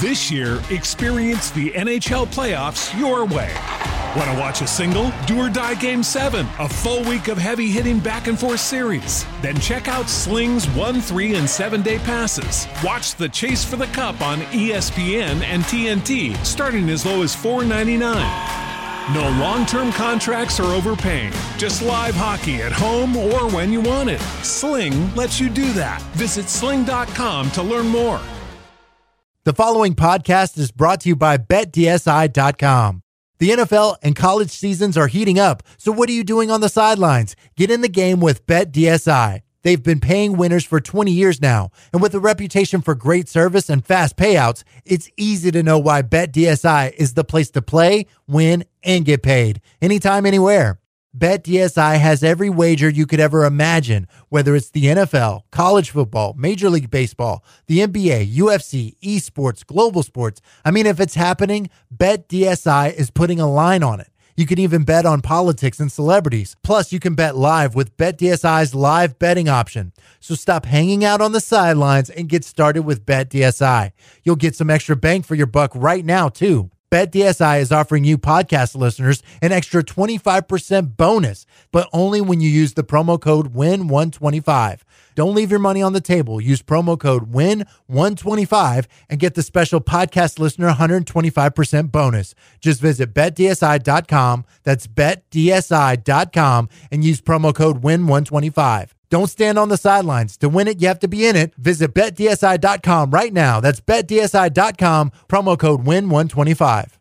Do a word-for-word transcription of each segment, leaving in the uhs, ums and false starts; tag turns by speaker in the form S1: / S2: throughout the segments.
S1: This year, experience the N H L playoffs your way. Want to watch a single? Do or die Game seven, a full week of heavy-hitting back-and-forth series. Then check out Sling's one, three, and seven-day passes. Watch the Chase for the Cup on E S P N and T N T, starting as low as four ninety-nine. No long-term contracts or overpaying. Just live hockey at home or when you want it. Sling lets you do that. Visit sling dot com to learn more.
S2: The following podcast is brought to you by Bet D S I dot com. The N F L and college seasons are heating up, so what are you doing on the sidelines? Get in the game with Bet D S I. They've been paying winners for twenty years now, and with a reputation for great service and fast payouts, it's easy to know why Bet D S I is the place to play, win, and get paid. Anytime, anywhere. Bet D S I has every wager you could ever imagine, whether it's the N F L, college football, Major League Baseball, the N B A, U F C, esports, global sports. I mean, if it's happening, Bet D S I is putting a line on it. You can even bet on politics and celebrities. Plus, you can bet live with Bet D S I's live betting option. So stop hanging out on the sidelines and get started with Bet D S I. You'll get some extra bang for your buck right now, too. Bet D S I is offering you podcast listeners an extra twenty-five percent bonus, but only when you use the promo code W I N one twenty-five. Don't leave your money on the table. Use promo code W I N one twenty-five and get the special podcast listener one hundred twenty-five percent bonus. Just visit Bet D S I dot com. That's Bet D S I dot com and use promo code W I N one twenty-five. Don't stand on the sidelines. To win it, you have to be in it. Visit Bet D S I dot com right now. That's Bet D S I dot com, promo code W I N one twenty-five.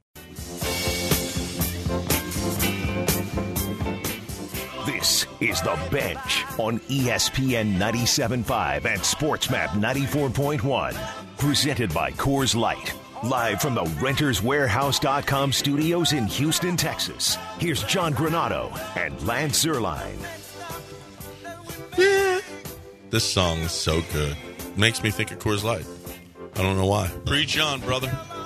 S3: This is The Bench on E S P N ninety-seven point five and SportsMap ninety-four point one. Presented by Coors Light. Live from the Renters Warehouse dot com studios in Houston, Texas. Here's John Granato and Lance Zierlein.
S4: Yeah. This song is so good. Makes me think of Coors Light. I don't know why. Preach on, brother.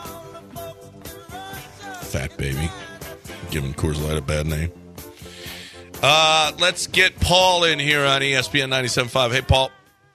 S4: Fat baby. Giving Coors Light a bad name. Uh, let's get Paul in here on E S P N ninety-seven point five. Hey, Paul.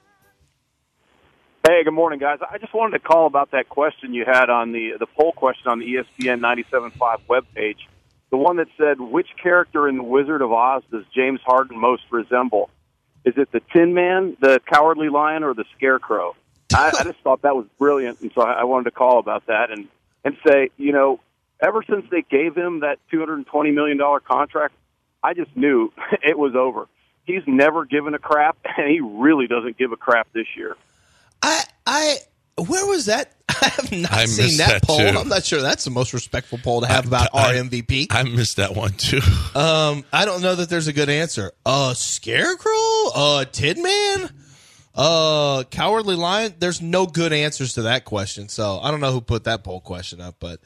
S5: Hey, good morning, guys. I just wanted to call about that question you had on the the poll question on the E S P N ninety-seven point five webpage. The one that said, which character in The Wizard of Oz does James Harden most resemble? Is it the Tin Man, the Cowardly Lion, or the Scarecrow? I, I just thought that was brilliant, and so I wanted to call about that and, and say, you know, ever since they gave him that two hundred twenty million dollars contract, I just knew it was over. He's never given a crap, and he really doesn't give a crap this year.
S6: I, I, where was that? I have not
S4: I
S6: seen that,
S4: that
S6: poll.
S4: too.
S6: I'm not sure that's the most respectful poll to have about
S4: I,
S6: our M V P.
S4: I missed that one, too.
S6: Um, I don't know that there's a good answer. Uh, Scarecrow? Uh, Tin Man? Uh, Cowardly Lion? There's no good answers to that question, so I don't know who put that poll question up, but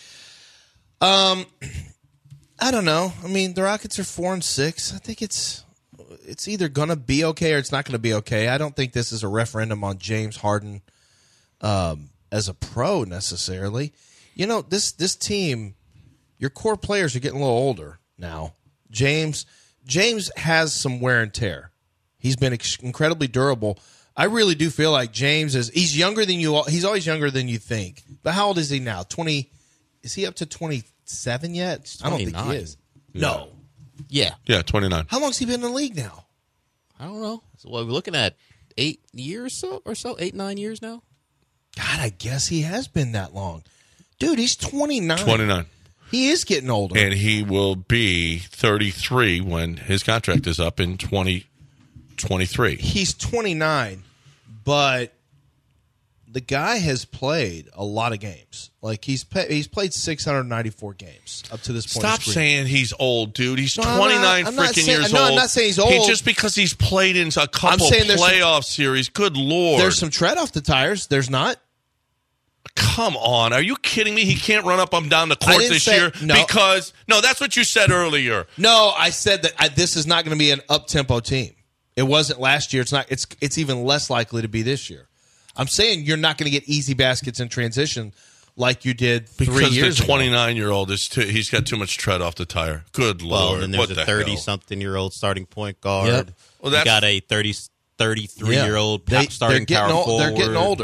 S6: um, I don't know. I mean, the Rockets are four and six. I think it's it's either gonna be okay or it's not gonna be okay. I don't think this is a referendum on James Harden um, as a pro necessarily. You know, this this team, your core players are getting a little older now. James James has some wear and tear. He's been ex- incredibly durable. I really do feel like James is he's younger than you he's always younger than you think. But how old is he now? twenty Is he up to twenty-seven yet? I don't think he is.
S7: Yeah.
S6: No.
S7: Yeah.
S4: Yeah, twenty-nine.
S6: How long's he been in the league now?
S7: I don't know. So what, we're looking at eight years so or so, eight, nine years now?
S6: God, I guess he has been that long. Dude, he's twenty-nine.
S4: twenty-nine.
S6: He is getting older.
S4: And he will be thirty-three when his contract is up in twenty twenty-three.
S6: He's twenty-nine, but the guy has played a lot of games. Like he's pay, he's played six hundred ninety-four games up to this point.
S4: Stop saying he's old, dude. He's
S6: No, I'm
S4: twenty-nine
S6: not- I'm not
S4: freaking
S6: saying-
S4: years
S6: no,
S4: old.
S6: I'm not saying he's old.
S4: He, just because he's played in a couple
S6: saying there's some-
S4: playoff series. Good Lord.
S6: There's some tread off the tires. There's not.
S4: Come on. Are you kidding me? He can't run up and down the court
S6: didn't
S4: this
S6: say-
S4: year
S6: no.
S4: because – no, that's what you said earlier.
S6: No, I said that I, this is not going to be an up-tempo team. It wasn't last year. It's not. It's it's even less likely to be this year. I'm saying you're not going to get easy baskets in transition like you did three
S4: Because
S6: years
S4: the
S6: ago.
S4: twenty-nine-year-old, is too, he's got too much tread off the tire. Good
S7: Well,
S4: Lord.
S7: then there's
S4: what the
S7: a thirty-something-year-old starting point guard.
S6: Yep.
S4: Well,
S7: You
S4: that's-
S7: got a thirty, thirty-three-year-old
S6: They-
S7: starting
S6: they're getting
S7: power
S6: old,
S7: forward.
S6: They're getting older.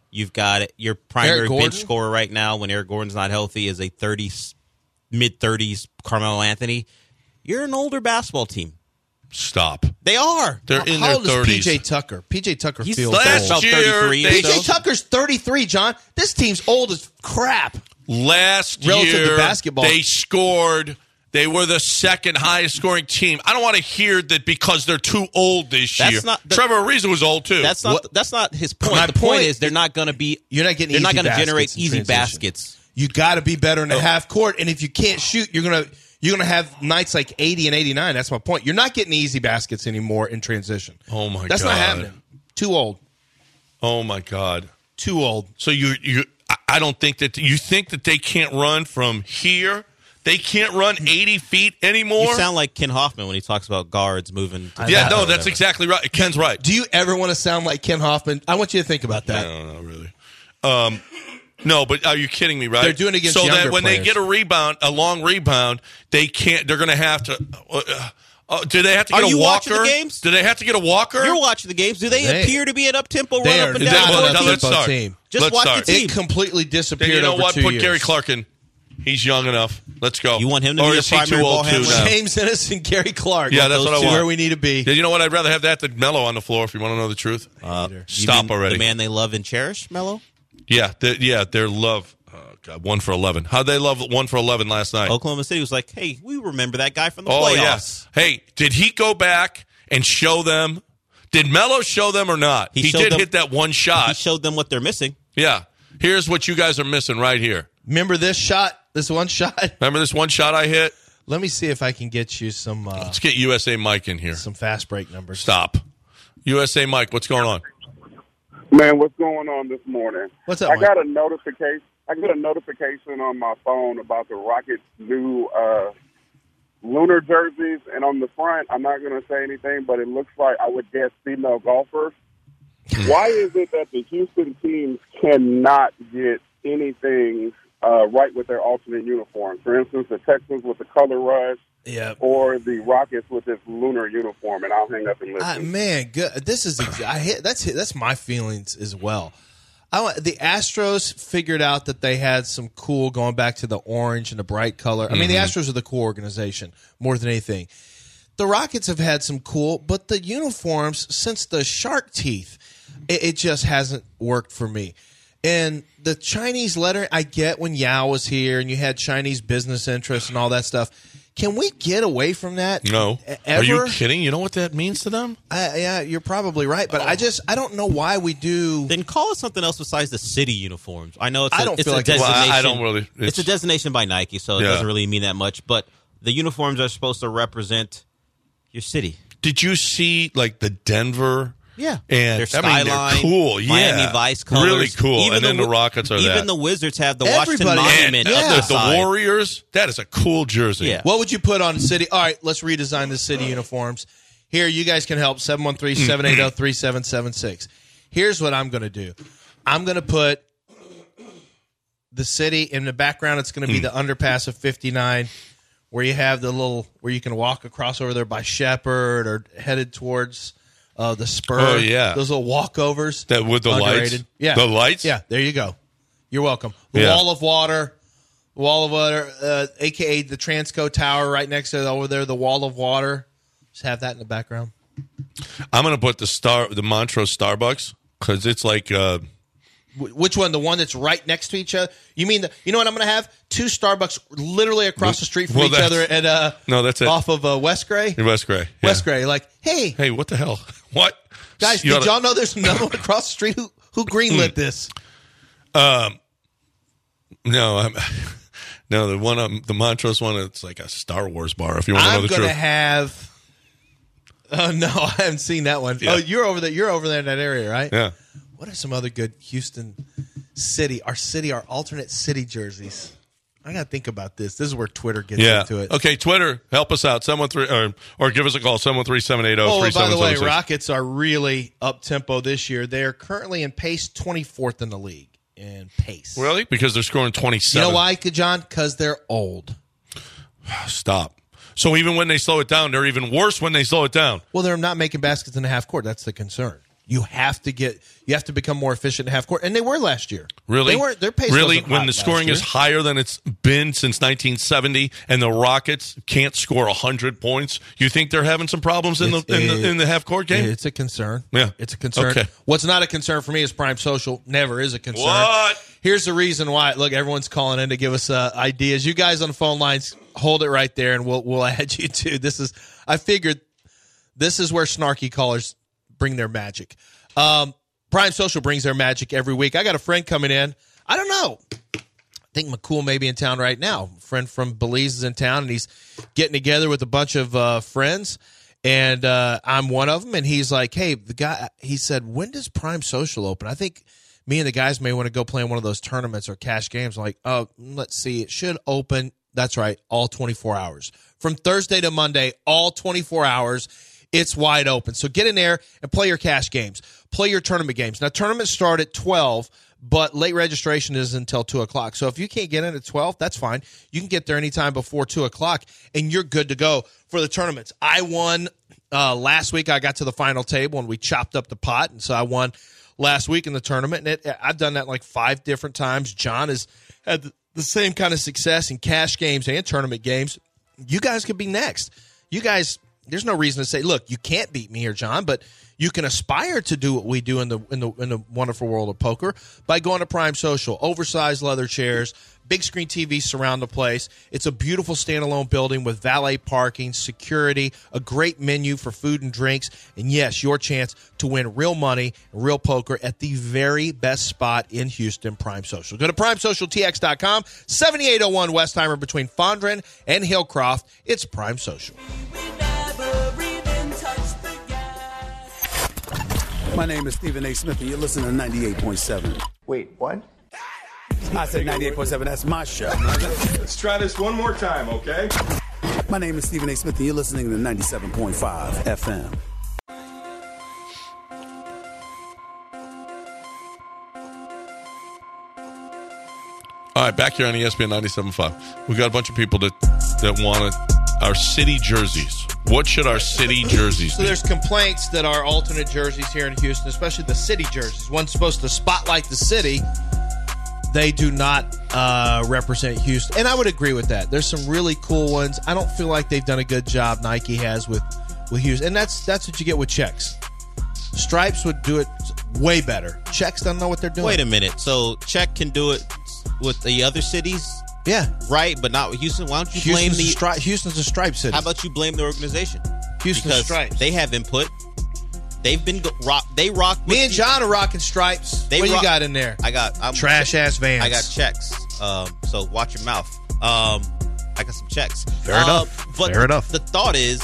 S7: You've got your primary
S6: Eric Gordon?
S7: bench scorer right now when Eric Gordon's not healthy is a thirty, mid-thirties Carmelo Anthony. You're an older basketball team.
S4: Stop.
S7: They are.
S4: They're in
S6: How
S4: their
S6: old is
S4: thirties.
S6: P J Tucker? P J Tucker
S7: He's
S6: feels
S4: last
S6: old.
S7: about
S4: year,
S7: thirty-three or
S4: they-
S6: P J
S7: so.
S6: Tucker's thirty-three, John. This team's old as crap.
S4: Last
S6: Relative to
S4: year,
S6: basketball.
S4: they scored. They were the second highest scoring team. I don't want to hear that because they're too old this
S7: That's
S4: year.
S7: not the-
S4: Trevor Ariza was old too.
S7: That's not.
S6: What-
S7: That's not his point.
S6: My
S7: the point,
S6: point
S7: is they're not going to be.
S6: You're not getting
S7: They're not
S6: easy
S7: going to generate
S6: baskets in
S7: easy
S6: transition.
S7: baskets.
S6: You got to be better in the half court, and if you can't shoot, you're gonna you're gonna have nights like eighty and eighty-nine. That's my point. You're not getting easy baskets anymore in transition.
S4: Oh, my
S6: That's
S4: God.
S6: not happening. Too old.
S4: oh my God.
S6: Too old.
S4: So you you I- I don't think that you think that they can't run from here. They can't run eighty feet anymore.
S7: You sound like Ken Hoffman when he talks about guards moving. To
S4: yeah,
S7: the
S4: no,
S7: or
S4: that's
S7: whatever.
S4: exactly right. Ken's right.
S6: Do you ever want to sound like Ken Hoffman? I want you to think about
S4: I
S6: that.
S4: don't know, really. Um, no, but are you kidding me? Right?
S6: They're doing it against
S4: so that
S6: younger
S4: when
S6: players.
S4: they get a rebound, a long rebound, they can't. They're going to have to. Uh, uh, do they have to
S7: Are
S4: get a
S7: you
S4: walker?
S7: watching the games?
S4: Do they have to get a walker?
S7: You're watching the games. Do they,
S6: They-
S7: appear to be an up tempo
S6: They
S7: run
S6: are
S7: up and
S6: not
S7: down?
S4: Well,
S7: court
S4: now
S7: team?
S4: let's
S6: tempo
S4: start.
S6: team.
S7: Just
S4: Let's
S7: watch
S4: start.
S7: the team.
S6: It completely
S4: Then
S6: disappeared
S4: you know
S6: over
S4: what?
S6: two
S4: Put
S6: years.
S4: Gary Clark in. He's young enough. Let's go.
S7: You want him to
S4: or
S7: be
S4: is
S7: a
S4: he too
S7: primary
S4: old
S7: ball
S4: too
S7: handler?
S4: now?
S6: James Ennis and Gary Clark.
S4: Yeah, that's
S6: Those
S4: what I
S6: two
S4: want.
S6: Where we need to be.
S4: Yeah, you know what? I'd rather have that than Melo on the floor. If you want to know the truth,
S7: Uh, you
S4: stop
S7: mean
S4: already.
S7: The man they love and cherish, Melo.
S4: Yeah, the, yeah, their love. Oh God, one for eleven. How'd they love one for eleven last night?
S7: Oklahoma City was like, "Hey, we remember that guy from the
S4: Oh
S7: playoffs."
S4: yes. Hey, did he go back and show them? Did Melo show them or not?
S7: He
S4: He,
S7: showed
S4: did
S7: them-
S4: hit that one
S7: He
S4: shot.
S7: showed them what they're missing.
S4: Yeah. Here's what you guys are missing right here.
S6: Remember this shot? This one shot?
S4: Remember this one shot I hit?
S6: Let me see if I can get you some uh,
S4: Let's get U S A Mike in here.
S6: some fast break numbers.
S4: Stop. U S A Mike, what's going on?
S8: Man, what's going on this morning?
S6: What's up,
S8: I
S6: Mike?
S8: got a notification. I got a notification on my phone about the Rockets' new uh, lunar jerseys, and on the front, I'm not going to say anything, but it looks like I would guess female golfers. Why is it that the Houston teams cannot get anything uh, right with their alternate uniforms? For instance, the Texans with the color rush,
S6: Yeah.
S8: or the Rockets with this lunar uniform, and I'll hang up and listen.
S6: Uh, man, good. This is ex- I hit, that's that's my feelings as well. I want, the Astros figured out that they had some cool going back to the orange and the bright color. I mean, the Astros are the cool organization more than anything. The Rockets have had some cool, but the uniforms since the shark teeth, it, it just hasn't worked for me. And the Chinese letter, I get when Yao was here and you had Chinese business interests and all that stuff. Can we get away from that?
S4: No.
S6: E-
S4: Are you
S6: Ever?
S4: kidding? You know what that means to them?
S6: I, yeah, you're probably right, but I just I don't know why we do.
S7: Then call it something else besides the city uniforms. I know it's a,
S6: I don't
S7: it's
S6: feel
S7: a
S6: like it's-
S4: Well, I- I
S7: designation.
S4: don't really-
S7: It's,
S4: it's-
S7: a designation by Nike, so it
S4: Yeah.
S7: doesn't really mean that much. But the uniforms are supposed to represent your city.
S4: Did you see like the Denver?
S7: Yeah,
S4: And
S7: their
S4: I mean,
S7: skyline,
S4: they're cool. Yeah.
S7: Miami Vice colors,
S4: Really cool.
S7: Even
S4: And then the
S7: Wi-
S4: Rockets are
S7: even
S4: that.
S7: the Wizards have the Washington
S6: Everybody-
S7: Monument
S4: And
S7: up
S6: yeah.
S7: the
S4: the,
S7: side.
S4: the Warriors, that is a cool jersey.
S7: Yeah.
S6: What would you put on city? All right, let's redesign the city uniforms. Here, you guys can help seven one three, seven eight zero, three seven seven six. Here's what I'm going to do. I'm going to put the city in the background. It's going to be the underpass of fifty-nine, where you have the little where you can walk across over there by Shepherd or headed towards uh, the spur.
S4: Oh, yeah.
S6: Those little walkovers.
S4: That with the
S6: Underrated.
S4: lights.
S6: Yeah.
S4: The lights?
S6: Yeah, there you go. You're welcome. The
S4: Yeah.
S6: wall of water. Wall of water, uh, a k a the Transco Tower right next to it, over there, the wall of water. Just have that in the background.
S4: I'm going to put the star, the Montrose Starbucks, because it's like, uh,
S6: Wh- Which one? The one that's right next to each other? You mean the? You know what I'm going to have? Two Starbucks literally across the street from
S4: Well,
S6: each
S4: that's-
S6: other at uh
S4: No, that's it.
S6: off of uh, West Gray.
S4: West Gray. Yeah.
S6: West Gray, like, hey
S4: Hey, what the hell? What?
S6: guys,
S4: You
S6: did
S4: oughta-
S6: y'all know there's another one across the street? Who who greenlit this?
S4: No, I'm, no, the one, um, the Montrose one, it's like a Star Wars bar, if you want to know
S6: I'm
S4: the
S6: going to
S4: truth.
S6: have. Oh no, I haven't seen that one.
S4: Yeah.
S6: Oh, you're over there. You're over there in that area, right?
S4: Yeah.
S6: What are some other good Houston city, our city, our alternate city jerseys? I got to think about this. This is where Twitter gets
S4: Yeah.
S6: into it.
S4: Okay, Twitter, help us out. seven one three or, or give us a call, seven one three, seven eight zero,
S6: Oh,
S4: three
S6: and by
S4: seven
S6: the way,
S4: seven six.
S6: Rockets are really up tempo this year. They are currently in pace twenty-fourth in the league in pace.
S4: Really? Because they're scoring
S6: You
S4: twenty-seven.
S6: know why, John? Because they're old.
S4: Stop. So even when they slow it down, they're even worse when they slow it down.
S6: Well, they're not making baskets in the half court. That's the concern. You have to get, you have to become more efficient in half court, and they were last year.
S4: Really?
S6: They were. Their pace
S4: really
S6: wasn't
S4: when
S6: hot
S4: the
S6: last
S4: scoring
S6: year.
S4: is higher than it's been since nineteen seventy, and the Rockets can't score a hundred points. You think they're having some problems in the
S6: It's
S4: in
S6: a-
S4: the in the half court game?
S6: It's a concern.
S4: Yeah.
S6: It's a concern.
S4: Okay.
S6: What's not a concern for me is Prime Social. Never is a concern.
S4: What?
S6: Here's the reason why. Look, everyone's calling in to give us uh, ideas. You guys on the phone lines, hold it right there, and we'll we'll add you too. This is, I figured, this is where snarky callers bring their magic. Um, Prime Social brings their magic every week. I got a friend coming in. I don't know. I think McCool may be in town right now. A friend from Belize is in town, and he's getting together with a bunch of uh, friends. And uh, I'm one of them. And he's like, hey, the guy, he said, when does Prime Social open? I think me and the guys may want to go play in one of those tournaments or cash games. I'm like, oh, let's see. It should open. That's right. All twenty-four hours. From Thursday to Monday, all twenty-four hours. It's wide open. So get in there and play your cash games. Play your tournament games. Now, tournaments start at twelve, but late registration is until two o'clock. So if you can't get in at twelve, that's fine. You can get there anytime before two o'clock, and you're good to go for the tournaments. I won uh, last week. I got to the final table, and we chopped up the pot, and so I won last week in the tournament. And it, I've done that like five different times. John has had the, the same kind of success in cash games and tournament games. You guys could be next. You guys... There's no reason to say, look, you can't beat me or John, but you can aspire to do what we do in the in the in the wonderful world of poker by going to Prime Social. Oversized leather chairs, big screen T V surround the place. It's a beautiful standalone building with valet parking, security, a great menu for food and drinks, and yes, your chance to win real money, real poker at the very best spot in Houston, Prime Social. Go to prime social t x dot com, seventy-eight oh one Westheimer between Fondren and Hillcroft. It's Prime Social.
S9: My name is Stephen A. Smith, and you're listening to ninety-eight point seven.
S10: Wait, what?
S9: I said ninety-eight point seven. That's my show.
S10: Let's try this one more time, okay?
S9: My name is Stephen A. Smith, and you're listening to ninety-seven point five F M.
S4: All right, back here on E S P N ninety-seven point five. We got a bunch of people that that want our city jerseys. What should our city jerseys
S6: So
S4: be?
S6: there's complaints that our alternate jerseys here in Houston, especially the city jerseys, one's supposed to spotlight the city. They do not uh, represent Houston. And I would agree with that. There's some really cool ones. I don't feel like they've done a good job, Nike has, with, with Houston. And that's that's what you get with Checks. Stripes would do it way better. Checks don't know what they're doing.
S7: Wait a minute. So Czech can do it with the other cities,
S6: Yeah.
S7: right? But not with Houston. Why don't you blame
S6: Houston's,
S7: the?
S6: a stri- Houston's a stripe city.
S7: How about you blame the organization?
S6: Houston's
S7: Because
S6: stripes.
S7: they have input. They've been go- rock. They rock.
S6: Me
S7: with
S6: and
S7: the-
S6: John are rocking stripes.
S7: They
S6: what
S7: rock-
S6: you got in there?
S7: I got I'm,
S6: Trash ass Vans.
S7: I got checks. Um, so watch your mouth. Um, I got some checks.
S2: Fair
S7: Uh,
S2: enough.
S7: But
S2: Fair enough.
S7: The thought is,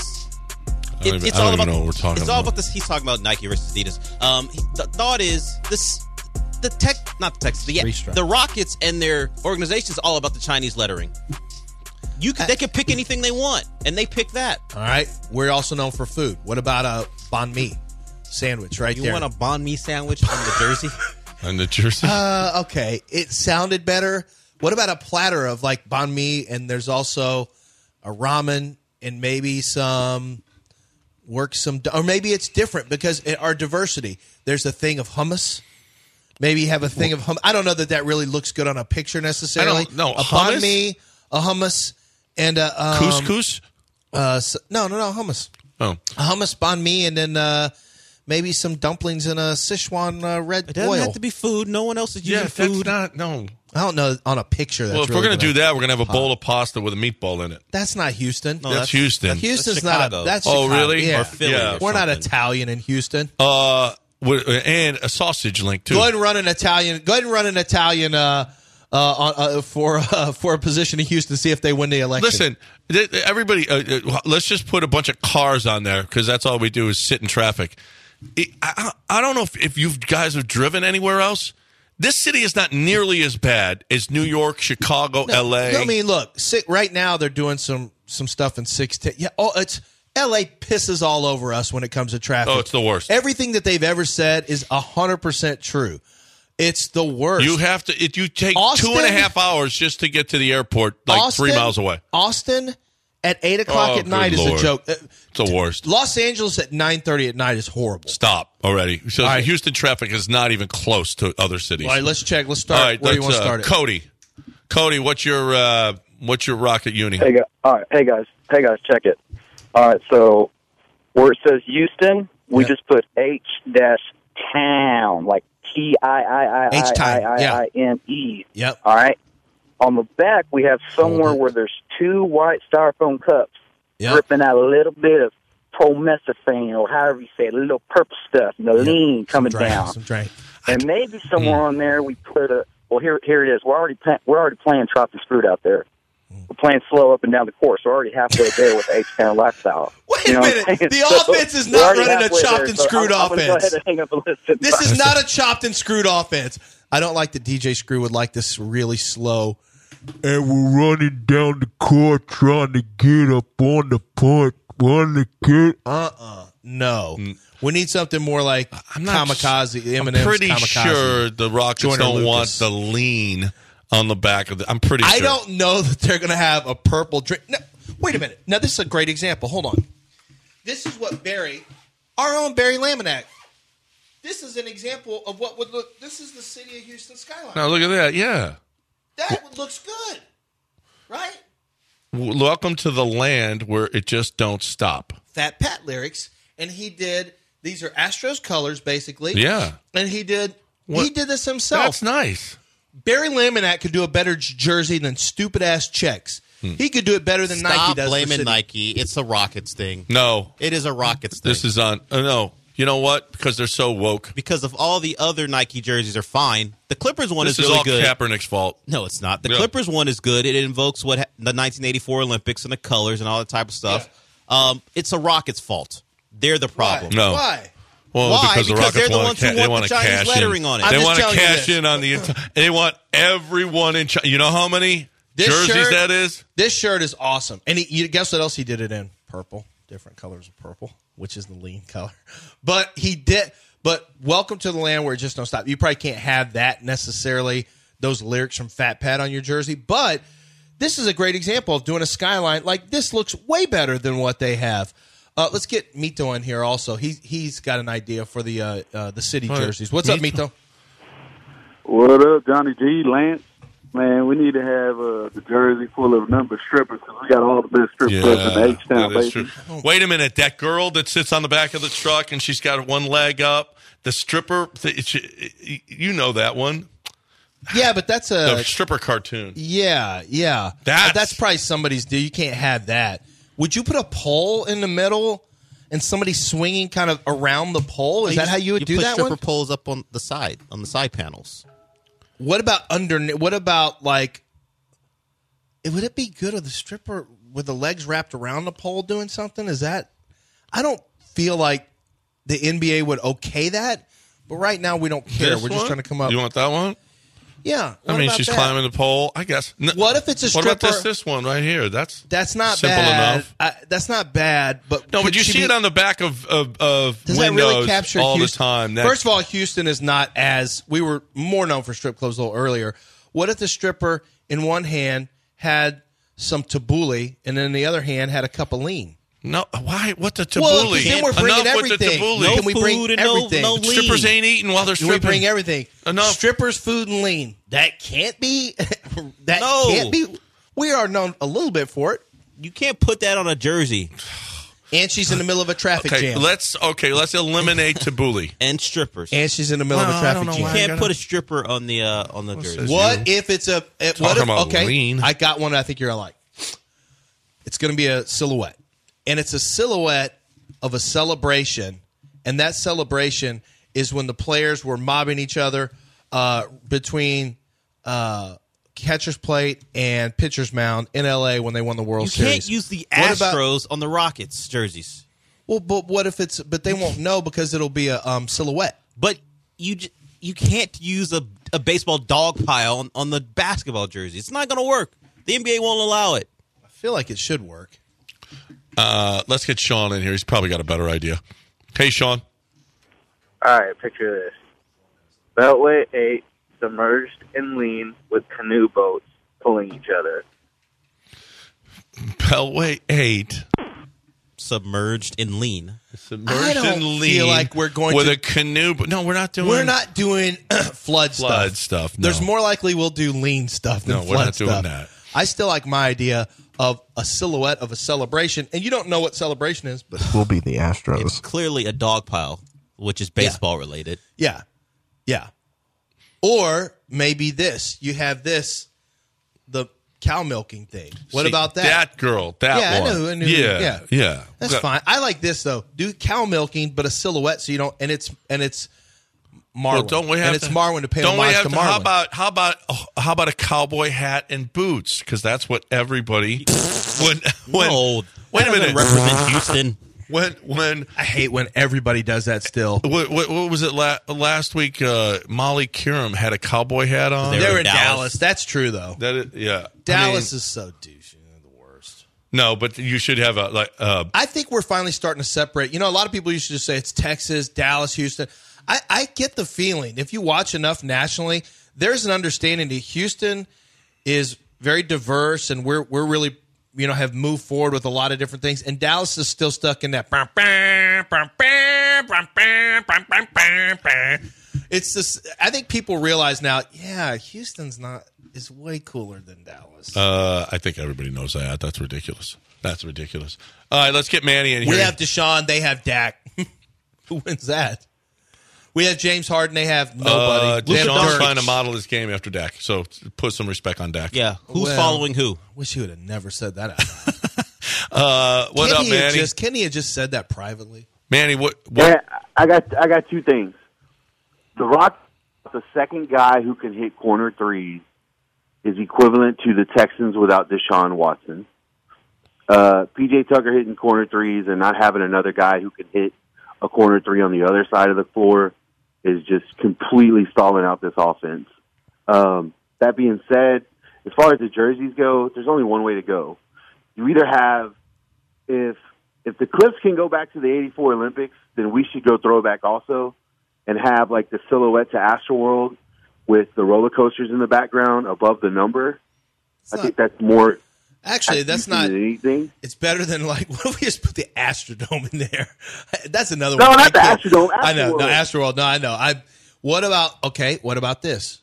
S4: I don't
S7: it,
S4: even-
S7: it's
S4: I don't
S7: all
S4: even
S7: about.
S4: know what we're talking
S7: it's all
S4: about.
S7: about this. He's talking about Nike versus Adidas. Um, he- the thought is this. The tech, not the Texas, the,
S6: Three stripes.
S7: the Rockets and their organization is all about the Chinese lettering. You can, they can pick anything they want, and they pick that.
S6: All right. We're also known for food. What about a banh mi sandwich right
S7: You
S6: there?
S7: want a banh mi sandwich on the jersey?
S4: On the jersey?
S6: Uh, okay. It sounded better. What about a platter of like banh mi, and there's also a ramen and maybe some work some, or maybe it's different because it, our diversity. There's a thing of hummus. Maybe you have a thing of hummus. I don't know that that really looks good on a picture necessarily.
S4: I don't know.
S6: A
S4: Hummus?
S6: banh mi, a hummus, and a um,
S4: Couscous?
S6: Uh, s- no, no, no, hummus.
S4: Oh.
S6: A hummus banh mi, and then uh, maybe some dumplings in a Sichuan uh, red
S7: It doesn't
S6: oil.
S7: have to be food. No one else is using
S4: Yeah,
S7: food.
S4: that's not, no.
S6: I don't know on a picture. That's
S4: Well, if
S6: really
S4: we're going to
S6: gonna-
S4: do that, we're going to have a bowl of pasta with a meatball in it.
S6: That's not Houston.
S7: No,
S4: that's,
S7: that's-
S4: Houston.
S6: Houston's
S7: That's
S6: not. A,
S7: Chicago.
S6: that's
S4: Oh,
S6: Chicago.
S4: really?
S6: Yeah.
S7: Or Philly
S4: Yeah.
S7: or
S6: We're not
S7: something.
S6: Italian in Houston.
S4: Uh, with- and a sausage link, too.
S6: Go ahead and run an Italian. Go ahead and run an Italian uh, uh, on, uh, for uh, for a position in Houston. See if they win the election.
S4: Listen, th- th- everybody, uh, uh, let's just put a bunch of cars on there because that's all we do is sit in traffic. It, I, I I don't know if, if you guys have driven anywhere else. This city is not nearly as bad as New York, Chicago, L A.
S6: I mean, look. si- Right now they're doing some some stuff in sixteen. Yeah. Oh, it's L A pisses all over us when it comes to traffic.
S4: Oh, it's the worst.
S6: Everything that they've ever said is a hundred percent true. It's the worst.
S4: You have to. It, you take
S6: Austin-
S4: two and a half hours just to get to the airport, like
S6: Austin-
S4: three miles away.
S6: Austin at eight o'clock
S4: Oh,
S6: at night
S4: good
S6: is
S4: Lord.
S6: a joke. Uh,
S4: It's the worst.
S6: Los Angeles at nine thirty at night is horrible.
S4: Stop already. So
S6: All right.
S4: Houston traffic is not even close to other cities.
S6: All right, let's check. Let's start.
S4: All right,
S6: Where do you want
S4: let's,
S6: to
S4: uh,
S6: start it?
S4: Cody. Cody, what's your uh, what's your rocket uni?
S11: Hey, guys. All right. Hey, guys. Hey, guys. Check it. All right. So where it says Houston, we
S6: Yeah.
S11: just put H dash town, like T I I I I
S6: H-town,
S11: I
S6: yeah.
S11: I N E.
S6: Yep.
S11: All right. On the back, we have somewhere
S6: Hold it.
S11: where there's two white styrofoam cups
S6: Yep.
S11: dripping out a little bit of promethazine, or however you say it, a little purple stuff, and the lean coming
S6: Some drain,
S11: down.
S6: Some drain.
S11: And maybe somewhere on there we put a. Well, here, here it is. We're already pla- we're already playing chopped and screwed out there. We're playing slow up and down the course. We're already halfway there with the H-Town lifestyle.
S6: Wait
S11: You know
S6: a
S11: what
S6: minute.
S11: I'm saying?
S6: The
S11: So,
S6: offense is
S11: we're
S6: not
S11: already
S6: running a
S11: halfway
S6: chopped
S11: there,
S6: and
S11: so
S6: screwed
S11: I'm, I'm gonna go
S6: offense.
S11: ahead and hang up and listen.
S6: This is not a chopped and screwed offense. I don't like that D J Screw would like this really slow.
S12: And we're running down the court trying to get up on the punt. On the kid.
S6: Uh-uh. No. We need something more like
S4: I'm not
S6: Kamikaze.
S4: I'm
S6: Eminem's
S4: pretty
S6: Kamikaze.
S4: sure the Rockets
S6: Joyner
S4: don't want
S6: Lucas.
S4: the lean on the back of the. I'm pretty
S6: I
S4: sure.
S6: don't know that they're going to have a purple drink. No, wait a minute. Now, this is a great example. Hold on. This is what Barry, our own Barry Laminack, this is an example of what would look. This is the city of Houston skyline.
S4: Now look at that. Yeah.
S6: That looks good, right?
S4: W- Welcome to the land where it just don't stop.
S6: Fat Pat lyrics, and he did. These are Astros colors, basically.
S4: Yeah.
S6: And he did.
S4: What?
S6: He did this himself.
S4: That's nice.
S6: Barry Laminack could do a better j- jersey than stupid ass checks.
S4: Hmm.
S6: He could do it better than Nike
S7: Stop
S6: does. for
S7: blaming
S6: City.
S7: Nike. It's a Rockets thing.
S4: No.
S7: It is a Rockets thing.
S4: This is on. Oh, no. You know what? Because they're so woke.
S7: Because of all the other Nike jerseys are fine. The Clippers one
S4: This
S7: is
S4: is
S7: really
S4: all
S7: good.
S4: Kaepernick's fault.
S7: No, it's not. The
S4: Yeah.
S7: Clippers one is good. It invokes what ha- the nineteen eighty-four Olympics and the colors and all that type of stuff. Um, it's a Rockets' fault. They're the problem.
S4: No.
S6: Why?
S4: Well,
S7: Why?
S4: because the
S7: Because
S4: Rockets
S7: they're the
S4: want
S7: ones
S4: to
S7: who
S4: ca- they
S7: want
S4: want
S7: the
S4: to
S7: Chinese
S4: cash
S7: lettering
S4: in.
S7: on it.
S6: I'm
S4: They
S6: just
S4: want to
S6: telling you
S4: cash
S6: this.
S4: in on the entire. They want everyone in China. You know how many
S6: This
S4: jerseys
S6: shirt-
S4: that is?
S6: This shirt is awesome. And he, you guess what else he did it in? Purple. Different colors of purple, which is the lean color. But he did. But welcome to the land where it just don't stop. You probably can't have that necessarily, those lyrics from Fat Pat on your jersey. But this is a great example of doing a skyline. Like, this looks way better than what they have. Uh, let's get Mito in here also. He, he's got an idea for the uh, uh, the city
S4: All right.
S6: jerseys. What's up, Mito?
S8: What up, Johnny G, Lance? Man, we need to have uh, the jersey full of number strippers because we got all the best strip clubs in the H-Town,
S4: that is
S8: baby.
S4: true. Wait a minute. That girl that sits on the back of the truck and she's got one leg up, the stripper, you know that one.
S6: Yeah, but that's a...
S4: The stripper cartoon.
S6: Yeah, yeah.
S4: That's-
S6: Uh, that's probably somebody's deal. You can't have that. Would you put a pole in the middle and somebody swinging kind of around the pole? Is
S7: You
S6: that how you would
S7: you
S6: do
S7: put
S6: that
S7: stripper
S6: one?
S7: poles up on the side, on the side panels.
S6: What about underneath? What about like? Would it be good if the stripper with the legs wrapped around the pole doing something? Is that? I don't feel like the N B A would okay that. But right now we don't care.
S4: This
S6: We're just
S4: one?
S6: trying to come up.
S4: You want that one?
S6: Yeah.
S4: I
S6: what
S4: mean,
S6: about
S4: she's
S6: that?
S4: climbing the pole. I guess. N-
S6: What if it's a
S4: What about
S6: stripper?
S4: this? This one right here. That's
S6: That's not
S4: simple
S6: bad.
S4: enough.
S6: I, that's not bad. But
S4: No,
S6: could
S4: but you
S6: she
S4: see
S6: be-
S4: it on the back of of, of
S6: Does that
S4: windows
S6: really capture
S4: all
S6: Houston?
S4: the time. That's-
S6: First of all, Houston is not as we were more known for strip clubs a little earlier. What if the stripper in one hand had some tabbouleh and then in the other hand had a cup of lean?
S4: no, why? What the
S6: Well,
S4: tabbouleh?
S6: 'cause then we're bringing
S4: Enough with the
S6: everything.
S4: tabbouleh.
S6: No Can we bring
S7: food and no-
S6: everything?
S7: no lean.
S4: Strippers ain't eating while they're
S6: Can we
S4: stripping.
S6: bring everything?
S4: Enough.
S6: Strippers, food, and lean. That can't be. that
S7: No.
S6: can't be. We are known a little bit for it.
S7: You can't put that on a jersey.
S6: And she's in the middle of a traffic
S4: Okay,
S6: jam.
S4: let's okay. Let's eliminate tabbouleh.
S7: And strippers.
S6: and she's in the middle
S4: Well,
S6: of a
S4: I
S6: traffic
S4: don't know
S6: jam.
S4: why.
S7: you can't
S4: gotta-
S7: put a stripper on the uh, on the jersey.
S4: says
S6: What
S4: you.
S6: if it's a? It,
S4: Talking
S6: what if,
S4: about
S6: okay,
S4: lean.
S6: I got one. I think you're gonna like. It's going to be a silhouette, and it's a silhouette of a celebration, and that celebration is when the players were mobbing each other uh, between uh, catcher's plate and pitcher's mound in L A when they won the World
S7: You
S6: Series.
S7: can't use the
S6: What about-
S7: Astros on the Rockets jerseys.
S6: Well, but what if it's? But they won't know because it'll be a um, silhouette.
S7: But you j- you can't use a, a baseball dog pile on, on the basketball jersey. It's not going to work. The N B A won't allow it.
S6: I feel like it should work.
S4: Uh, let's get Sean in here. He's probably got a better idea. Hey, Sean.
S13: All right, picture this. Beltway eight submerged in lean with canoe boats pulling each other.
S4: Beltway eight.
S7: Submerged in lean.
S4: Submerged
S6: I don't
S4: in lean.
S6: feel like we're going
S4: with
S6: to-
S4: a canoe. But no, we're not doing.
S6: We're not doing flood,
S4: flood
S6: stuff.
S4: stuff. No.
S6: There's more likely we'll do lean stuff than
S4: No,
S6: flood
S4: we're not doing
S6: stuff.
S4: that.
S6: I still like my idea of a silhouette of a celebration, and you don't know what celebration is, but
S14: We'll be the Astros.
S7: It's clearly a dog pile, which is baseball related.
S6: yeah, yeah. Or maybe this. You have this, the cow milking thing. What
S4: See,
S6: about that?
S4: That girl. That
S6: yeah,
S4: one.
S6: I knew. I knew.
S4: Yeah,
S6: yeah,
S4: yeah.
S6: That's
S4: Okay.
S6: fine. I like this though. Do cow milking, but a silhouette, so you don't. And it's and it's Marwin.
S4: Well, don't we have
S6: and it's
S4: to,
S6: Marwin to pay
S4: don't we
S6: homage
S4: have
S6: to
S4: to,
S6: Marwin.
S4: How about how about oh, how about a cowboy hat and boots? Because that's what everybody. when when
S7: No,
S4: wait
S7: that
S4: a minute.
S7: doesn't represent Houston.
S4: When when
S6: I hate when everybody does that still.
S4: what, what, what was it la- last week? Uh, Molly Kiram had a cowboy hat on.
S7: They
S6: They
S7: were
S6: were
S7: in
S6: in
S7: Dallas.
S6: Dallas. That's true though.
S4: That is, yeah.
S6: Dallas
S4: I mean,
S6: is so douchey. They're the worst.
S4: no, but you should have a like. Uh,
S6: I think we're finally starting to separate. You know, a lot of people used to just say it's Texas, Dallas, Houston. I, I get the feeling if you watch enough nationally, there's an understanding that Houston is very diverse, and we're we're really you know have moved forward with a lot of different things. And Dallas is still stuck in that. It's this. I think people realize now. Yeah, Houston's not is way cooler than Dallas.
S4: uh, I think everybody knows that. That's ridiculous. That's ridiculous. All right, let's get Manny in here.
S6: We have Deshaun. They have Dak. Who wins that? We have James Harden. They have
S4: Uh,
S6: nobody. They have
S4: Deshaun's
S6: Dirk.
S4: trying to model his game after Dak, so put some respect on Dak.
S7: Yeah, who's
S6: Well,
S7: following who?
S6: Wish he would have never said that. Out.
S4: Uh, what
S6: Can
S4: up,
S6: he have
S4: Manny?
S6: Just, can he have just said that privately?
S4: Manny, what? what
S15: Yeah, I got I got two things. The Rock, the second guy who can hit corner threes, is equivalent to the Texans without Deshaun Watson. Uh, P J Tucker hitting corner threes and not having another guy who can hit a corner three on the other side of the floor is just completely stalling out this offense. Um, that being said, as far as the jerseys go, there's only one way to go. You either have, if if the Clips can go back to the eighty-four Olympics, then we should go throwback also and have like the silhouette to Astroworld with the roller coasters in the background above the number. I think that's more.
S6: Actually, that's not
S15: than anything.
S6: It's better than like what if we just put the Astrodome in there? That's another
S15: No,
S6: one.
S15: not
S6: I
S15: the
S6: can't-
S15: Astrodome,
S6: I know, no
S15: Astroworld.
S6: Astroworld. No, I know. I. What about okay? What about this?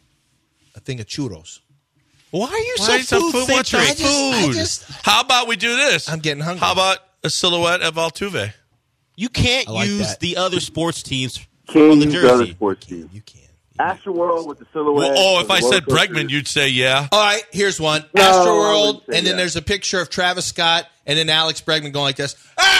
S6: A thing of churros.
S7: Why are you
S4: Why
S7: so
S4: is
S7: food
S4: food? What's your
S7: centric?
S4: food?
S6: I just-
S4: How about we do this?
S6: I'm getting hungry.
S4: How about a silhouette of Altuve?
S7: You can't
S6: I like
S7: use
S6: that.
S7: the other sports teams
S15: Can
S7: on the
S15: use the other
S7: jersey.
S15: sports team.
S6: You can.
S15: Astroworld with the silhouette.
S4: Well, oh,
S15: of
S4: if
S15: the
S4: I
S15: roller
S4: said
S15: coasters.
S4: Bregman, you'd say yeah.
S6: All right, here's one.
S15: No, I
S6: Astroworld,
S15: wouldn't say
S6: and then
S15: that.
S6: there's a picture of Travis Scott and then Alex Bregman going like this,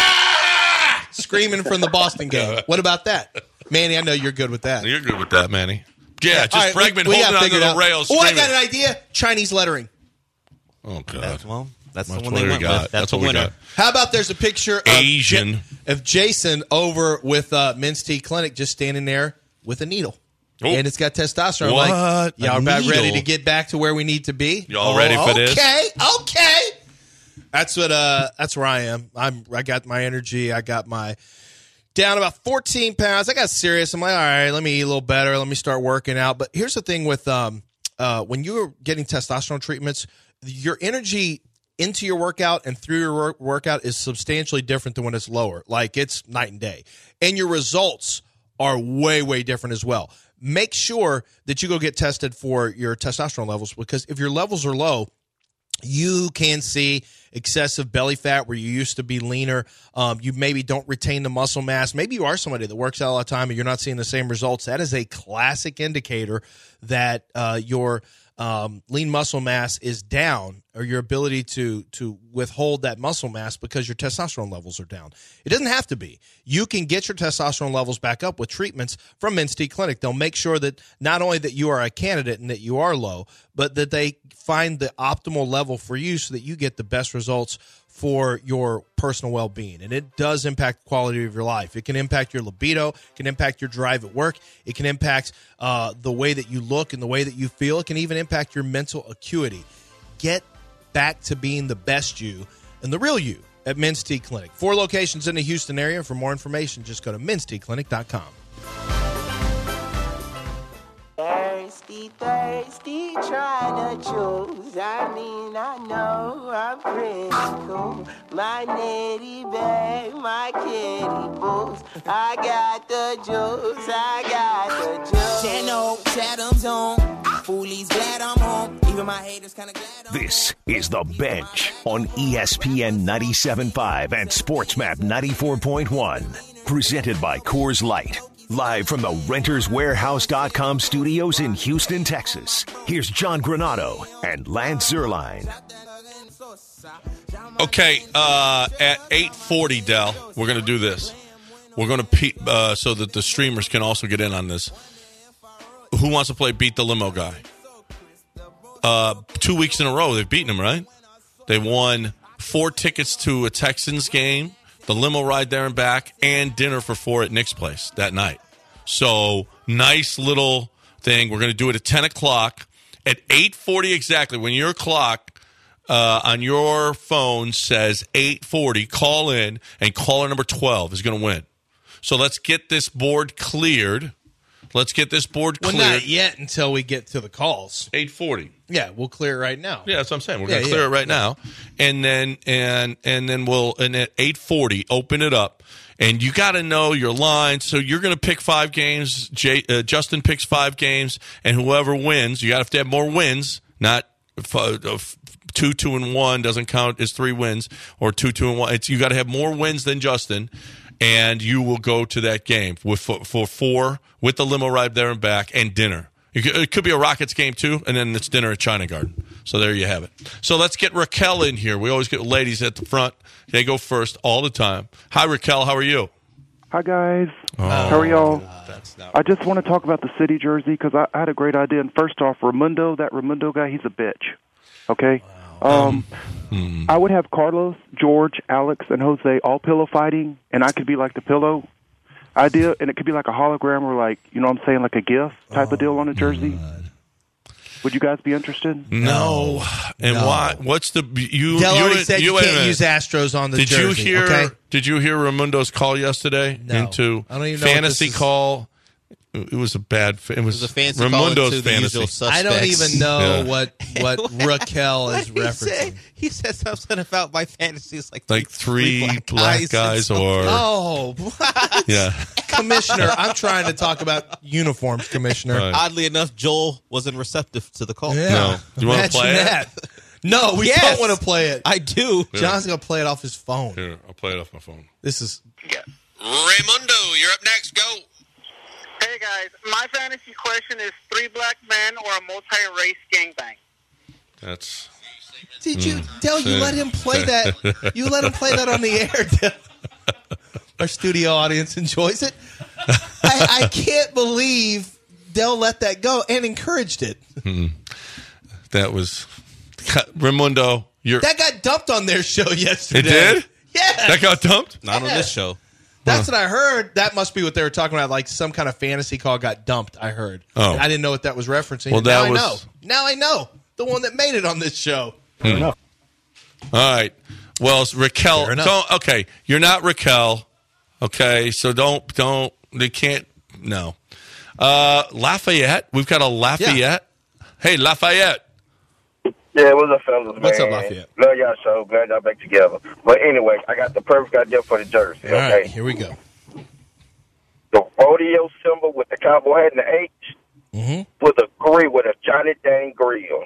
S6: ah! Screaming from the Boston game. What about that? Manny, I know you're good with that.
S4: You're good with that, Manny. Yeah, just
S6: All right,
S4: Bregman
S6: we- we
S4: holding
S6: gotta
S4: onto
S6: figure
S4: the
S6: it out.
S4: rails.
S6: Oh, I
S4: screaming.
S6: got an idea. Chinese lettering.
S4: Oh, God.
S7: That's, well, that's,
S4: That's
S7: the one
S4: what
S7: they
S4: we
S7: went
S4: got.
S7: with. That's,
S4: That's
S7: the
S4: what we
S7: winner.
S4: got.
S6: How about there's a picture of,
S4: Asian.
S6: Ja- of Jason over with uh, Men's Tea Clinic just standing there with a needle.
S4: Oh.
S6: And it's got testosterone.
S4: What?
S6: Like, y'all
S4: A
S6: about ready
S4: needle?
S6: to get back to where we need to be?
S4: Y'all ready for this?
S6: Okay, okay. That's what. Uh, that's where I am. I'm. I got my energy. I got my down about fourteen pounds. I got serious. I'm like, all right, let me eat a little better. Let me start working out. But here's the thing with um, uh, when you're getting testosterone treatments, your energy into your workout and through your work- workout is substantially different than when it's lower. Like it's night and day, and your results are way, way different as well. Make sure that you go get tested for your testosterone levels, because if your levels are low, you can see excessive belly fat where you used to be leaner. Um, you maybe don't retain the muscle mass. Maybe you are somebody that works out all the time and you're not seeing the same results. That is a classic indicator that uh, your um, lean muscle mass is down, or your ability to to withhold that muscle mass because your testosterone levels are down. It doesn't have to be. You can get your testosterone levels back up with treatments from Men's Tea Clinic. They'll make sure that not only that you are a candidate and that you are low, but that they find the optimal level for you so that you get the best results for your personal well-being. And it does impact the quality of your life. It can impact your libido, it can impact your drive at work, it can impact uh, the way that you look and the way that you feel. It can even impact your mental acuity. Get back to being the best you and the real you at Men's Tea Clinic. Four locations in the Houston area. For more information, just go to men's tea clinic dot com.
S16: There's
S14: thirsty, thirsty, trying to choose. I mean, I know I'm pretty cool. My nitty bag, my kitty boots. I got the juice, I got the juice.
S16: Channel, Chatham's on. Foolies glad I'm home. Even my haters kind of glad I'm
S3: This is The Bench on E S P N ninety-seven point five and SportsMap ninety-four point one. Presented by Coors Light. Live from the Renters Warehouse dot com studios in Houston, Texas. Here's John Granado and Lance Zierlein.
S4: Okay, uh, at eight forty, Del, we're going to do this. We're going to, pe- uh, so that the streamers can also get in on this. Who wants to play Beat the Limo Guy? Uh, two weeks in a row, they've beaten him, right? They won four tickets to a Texans game, the limo ride there and back, and dinner for four at Nick's place that night. So, nice little thing. We're going to do it at ten o'clock. At eight forty exactly, when your clock uh, on your phone says eight forty, call in, and caller number twelve is going to win. So, let's get this board cleared. Let's get this board cleared.
S6: Well, not yet until we get to the calls.
S4: eight forty.
S6: Yeah, we'll clear it right now.
S4: Yeah, that's what I'm saying. We're
S6: Yeah,
S4: going to clear
S6: yeah.
S4: it right now, and then and and then we'll and at eight forty open it up, and you got to know your lines. So you're going to pick five games. Jay, uh, Justin picks five games, and whoever wins, you got to have to have more wins. Not f- uh, two, two, and one doesn't count as three wins, or two, two, and one. It's you got to have more wins than Justin, and you will go to that game with for, for four with the limo ride there and back and dinner. It could, it could be a Rockets game, too, and then it's dinner at China Garden. So there you have it. So let's get Raquel in here. We always get ladies at the front. They go first all the time. Hi, Raquel. How are you?
S17: Hi, guys.
S4: Oh,
S17: How are y'all?
S4: That's not
S17: I just want to talk about the city jersey because I, I had a great idea. And first off, Raimundo, that Raimundo guy, he's a bitch. Okay? Um,
S4: hmm.
S17: I would have Carlos, George, Alex, and Jose all pillow fighting, and I could be like the pillow idea, and it could be like a hologram or like, you know what I'm saying, like a GIF type of deal on a jersey. Would you guys be interested?
S4: No. And
S6: No.
S4: why? What's the you?
S6: Del
S4: you,
S6: already said you
S4: wait a
S6: can't
S4: minute.
S6: use Astros on the
S4: did
S6: jersey,
S4: you hear?
S6: okay?
S4: Did you hear Raimundo's call yesterday
S6: No.
S4: into
S6: I don't even know what
S4: fantasy
S6: this is.
S4: call? It was a bad. It was,
S7: It was a fancy call
S4: Raimundo's
S7: into the
S4: fantasy.
S7: usual suspects.
S6: I don't even know
S4: Yeah.
S6: what what Raquel is
S7: What did he say?
S6: referencing.
S7: He said something about my fantasies like
S4: Like three
S7: black,
S4: black
S7: guys,
S4: guys,
S7: and
S4: or
S6: Oh, what?
S4: yeah.
S6: Commissioner, I'm trying to talk about uniforms, Commissioner.
S4: Right.
S7: Oddly enough, Joel wasn't receptive to the call.
S6: Yeah.
S4: No. Do you want to
S6: Imagine
S4: play
S6: that.
S4: it?
S6: No, we
S7: Yes.
S6: don't want to play it.
S7: I do.
S4: Yeah.
S6: John's going to play it off his phone.
S4: Here, I'll play it off my phone.
S6: This is
S18: Raimundo, you're up next. Go. Hey, guys. My fantasy question is three black men or a multi-race gangbang?
S4: That's.
S6: Did you,
S4: Mm.
S6: Del, you let him play that? You let him play that on the air, Del. Our studio audience enjoys it. I, I can't believe Del let that go and encouraged it.
S4: Mm. That was Raimundo. You're.
S6: That got dumped on their show yesterday.
S4: It did?
S6: Yeah.
S4: That got dumped?
S7: Not on this show.
S6: That's what I heard. That must be what they were talking about. Like some kind of fantasy call got dumped, I heard.
S4: Oh.
S6: I didn't know what that was referencing.
S4: Well,
S6: now
S4: that was-
S6: I know. Now I know. The one that made it on this show.
S4: Hmm. All right. Well, it's Raquel.
S6: Fair enough.
S4: Don't, okay, you're not Raquel. Okay, so don't don't. They can't. No. Uh, Lafayette. We've got a Lafayette. Hey, Lafayette.
S19: Yeah, what's up, fellas, man?
S4: What's up, Lafayette?
S19: Love y'all show. Glad y'all back together. But anyway, I got the perfect idea for the jersey.
S6: All
S19: Okay,
S6: right, here we go.
S19: the rodeo symbol with the cowboy hat and the H
S6: Mm-hmm.
S19: with a grill with a Johnny Dang grill.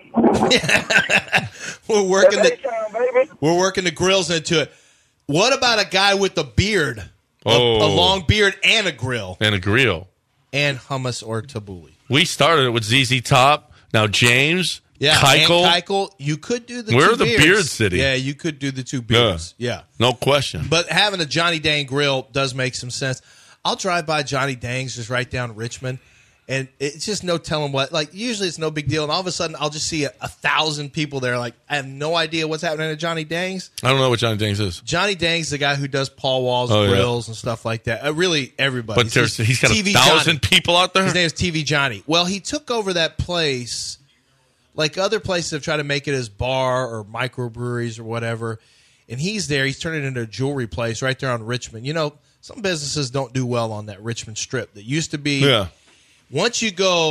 S6: We're working
S19: That's
S6: the
S19: A-Town, baby.
S6: we're working the grills into it. What about a guy with a beard, a,
S4: Oh.
S6: a long beard, and a grill,
S4: And a grill.
S6: and hummus or tabbouleh?
S4: We started it with Z Z Top. Now James.
S6: Yeah,
S4: Keuchel.
S6: and Keuchel. You could do the
S4: We're
S6: two
S4: the
S6: beards.
S4: beard city.
S6: Yeah, you could do the two beards. Yeah.
S4: No question.
S6: But having a Johnny Dang grill does make some sense. I'll drive by Johnny Dang's just right down Richmond, and it's just no telling what. Like, usually it's no big deal, and all of a sudden I'll just see a, a thousand people there. Like, I have no idea what's happening at Johnny Dang's.
S4: I don't know what Johnny Dang's is.
S6: Johnny Dang's the guy who does Paul Wall's
S4: Oh, yeah.
S6: grills and stuff like that. Uh, really, everybody.
S4: But there's, he's got
S6: T
S4: a
S6: V
S4: thousand
S6: Johnny.
S4: people out there.
S6: His name is T V Johnny. Well, he took over that place. Like other places have tried to make it as bar or microbreweries or whatever. And he's there. He's turned it into a jewelry place right there on Richmond. You know, some businesses don't do well on that Richmond strip that used to be.
S4: Yeah.
S6: Once you go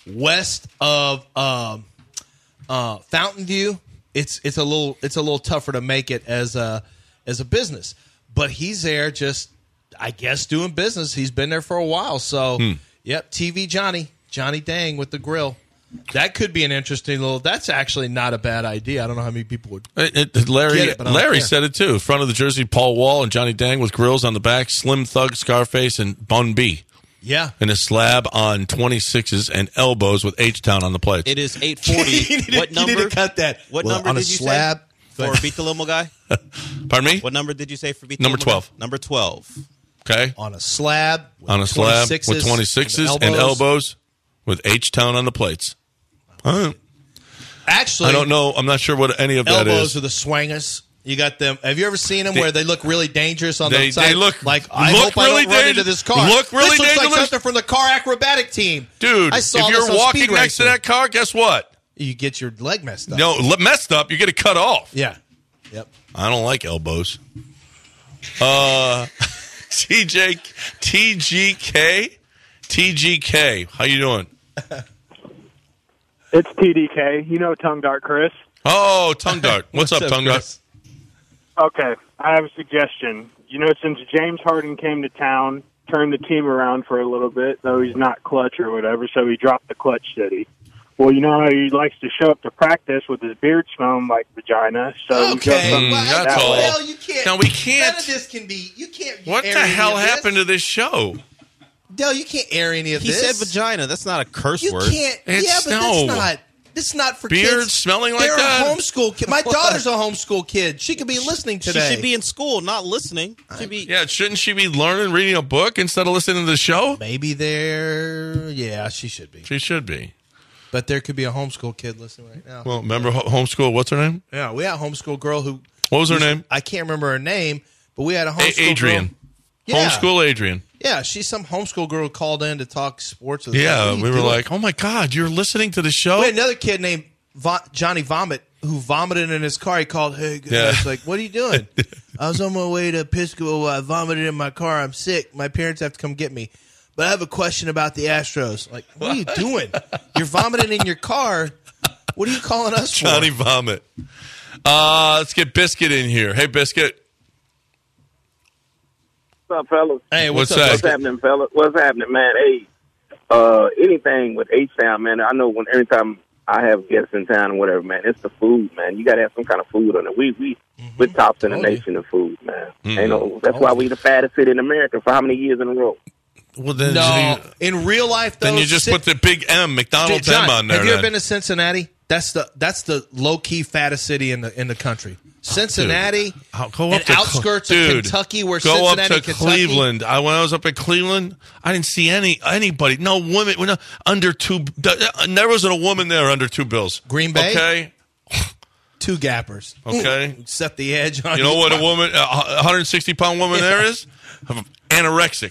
S6: west of um, uh, Fountain View, it's it's a little it's a little tougher to make it as a as a business. But he's there just, I guess, doing business. He's been there for a while. So,
S4: Hmm.
S6: yep, T V Johnny, Johnny Dang with the grill. That could be an interesting little. That's actually not a bad idea. I don't know how many people would.
S4: It, it, Larry
S6: Get it, but I don't
S4: Larry
S6: care.
S4: said it too. Front of the jersey, Paul Wall and Johnny Dang with grills on the back, Slim Thug, Scarface, and Bun B.
S6: Yeah.
S4: And a slab on twenty-sixes and elbows with H-Town on the plates.
S7: It is eight forty.
S6: You need to-
S7: What
S6: you
S7: number?
S6: need to cut that.
S7: What
S6: Well,
S7: number
S6: on a
S7: did you
S6: slab-
S7: say for Beat the Limo Guy?
S4: Pardon me?
S7: What number did you say for Beat the
S4: Number
S7: Limo
S4: twelve.
S7: Guy? Number twelve.
S4: Okay.
S6: On a slab. with
S4: On a slab with
S6: twenty-sixes
S4: twenty-sixes
S6: and
S4: and elbows with H-Town on the plates. All right.
S6: Actually,
S4: I don't know. I'm not sure what any of that
S6: elbows
S4: is.
S6: are the swangers. You got them. Have you ever seen them
S4: They-
S6: where they look really dangerous on
S4: They-
S6: the side?
S4: they look-
S6: like I
S4: look
S6: hope I
S4: really
S6: don't run
S4: dangerous-
S6: into this car.
S4: look really
S6: this looks like
S4: dangerous.
S6: something from the car acrobatic team,
S4: Dude,
S6: I saw
S4: if
S6: this
S4: you're
S6: on
S4: walking
S6: Speed
S4: next to
S6: Racer.
S4: that car, guess what?
S6: You get your leg messed up.
S4: No, le- messed up. You get it cut off.
S6: Yeah. Yep.
S4: I don't like elbows. Uh, T J, T G K, T G K. How you doing?
S20: It's T D K. You know Tongue Dart Chris.
S4: Oh, Tongue Dart. What's, up, Tongue Dart?
S20: Okay, I have a suggestion. You know, since James Harden came to town, turned the team around for a little bit, though he's not clutch or whatever, so he dropped the clutch city. Well, you know how he likes to show up to practice with his beard smelling like vagina, so he goes
S6: Okay,
S20: up
S4: Mm,
S6: well,
S4: that's
S20: that
S4: all.
S20: way.
S6: Well, you can't.
S4: Now, we can't-
S6: None of this can be. You can't.
S4: What
S6: air
S4: the
S6: any
S4: hell
S6: of this.
S4: happened to this show?
S6: Dell, you can't air any of
S7: He
S6: this.
S7: said vagina. That's not a curse
S6: You
S7: word.
S6: can't.
S4: It's-
S6: yeah, but
S4: no.
S6: that's not. It's not for
S4: Beard
S6: kids.
S4: smelling like
S6: They're
S4: that?
S6: a homeschool kid. My
S7: What?
S6: daughter's a homeschool kid. She could be listening
S7: She
S6: today.
S7: should be in school, not listening. Should be.
S4: Yeah, shouldn't she be learning, reading a book instead of listening to the show?
S6: Maybe they're. Yeah, she should be.
S4: She should be.
S6: But there could be a homeschool kid listening right now.
S4: Well, remember ho- homeschool? What's her name?
S6: Yeah, we had a homeschool girl who.
S4: What was her
S6: who's-
S4: name?
S6: I can't remember her name, but we had a
S4: A-
S6: homeschool
S4: Adrian.
S6: girl. Yeah.
S4: Homeschool Adrian.
S6: Yeah, she's some homeschool girl who called in to talk sports with us.
S4: Yeah,
S6: What are you
S4: we were
S6: doing?
S4: like, oh my God, you're listening to the show?
S6: We had another kid named Vo- Johnny Vomit who vomited in his car. He called, hey, guys,
S4: Yeah.
S6: like, what are you doing? I was on my way to Pisco. I vomited in my car. I'm sick. My parents have to come get me. But I have a question about the Astros. Like, what are you doing? You're vomiting in your car. What are you calling us for?
S4: Johnny Vomit. Uh, let's get Biscuit in here. Hey, Biscuit.
S13: What's up, fellas?
S6: Hey,
S4: what's
S6: what's,
S4: up?
S6: up?
S13: What's happening, fellas? What's happening, man? Hey, uh, anything with H-Town, man. I know when every time I have guests in town or whatever, man, it's the food, man. You got to have some kind of food on it. We we
S6: Mm-hmm.
S13: we're tops in the
S6: Totally.
S13: nation of food, man.
S4: Mhm.
S13: Ain't no, that's why we the fattest city in America for how many years in a row?
S4: Well, then,
S6: No, in real life, though.
S4: then you just
S6: Cin-
S4: put the big M, McDonald's
S6: John,
S4: M on there.
S6: have you ever
S4: then.
S6: been to Cincinnati? That's the that's the low key fattest city in the in the country. Cincinnati,
S4: I'll go up
S6: and
S4: to Cle-
S6: outskirts
S4: Dude,
S6: of Kentucky, where
S4: go
S6: Cincinnati,
S4: up to
S6: Kentucky.
S4: Cleveland. I, when I was up at Cleveland, I didn't see any anybody, no women, no, under two. There wasn't a woman there under two bills.
S6: Green Bay?
S4: Okay,
S6: Two gappers.
S4: okay.
S6: Set the edge on
S4: You know what a woman, a one hundred sixty pound woman there is? Anorexic.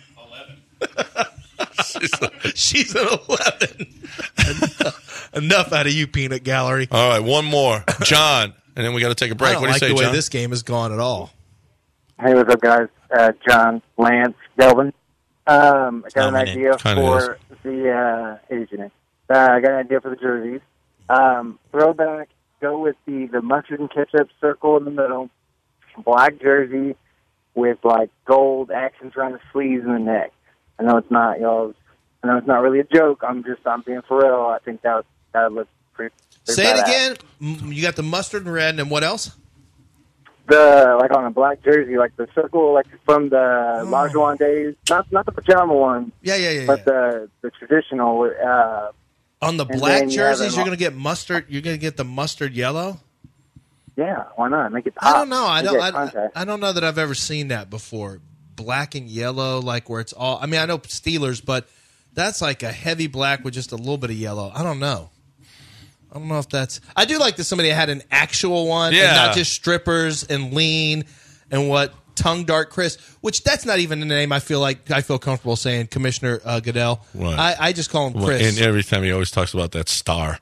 S6: She's an eleven. enough, enough out of you, peanut gallery.
S4: All right, one more, John, and then we got to take a break.
S6: I don't
S4: What do
S6: like
S4: you say,
S6: the way
S4: John?
S6: this game has gone at all.
S21: Hey, what's up, guys? Uh, John, Lance, Delvin. Um, I got an
S4: Dominant.
S21: idea
S4: Kinda
S21: for the uh, Asian. Uh, I got an idea for the jerseys. Um, throwback. Go with the the mustard and ketchup circle in the middle. Black jersey with like gold accents around the sleeves and the neck. I know it's not y'all. I know it's not really a joke. I'm just I'm being for real. I think that would, that would look pretty. pretty
S6: Say it
S21: badass.
S6: again. M- You got the mustard and red, and what else?
S21: The like on a black jersey, like the circle, like from the Lajuan days. Not not the pajama one,
S6: Yeah, yeah, yeah.
S21: but
S6: yeah.
S21: the the traditional. Uh,
S6: On the
S21: and
S6: black
S21: then you have
S6: jerseys,
S21: them
S6: you're
S21: on-
S6: going to get mustard. You're going to get the mustard yellow.
S21: yeah, why not make it?
S6: I
S21: pop.
S6: don't know. I
S21: You
S6: don't.
S21: get
S6: I,
S21: contact.
S6: I don't know that I've ever seen that before. Black and yellow, like where it's all. I mean, I know Steelers, but that's like a heavy black with just a little bit of yellow. I don't know. I don't know if that's. I do like that somebody had an actual one,
S4: Yeah.
S6: and not just strippers and lean and what tongue dart Chris. Which that's not even the name. I feel like I feel comfortable saying Commissioner uh, Goodell.
S4: Right.
S6: I, I just call him
S4: Well,
S6: Chris.
S4: and every time he always talks about that star,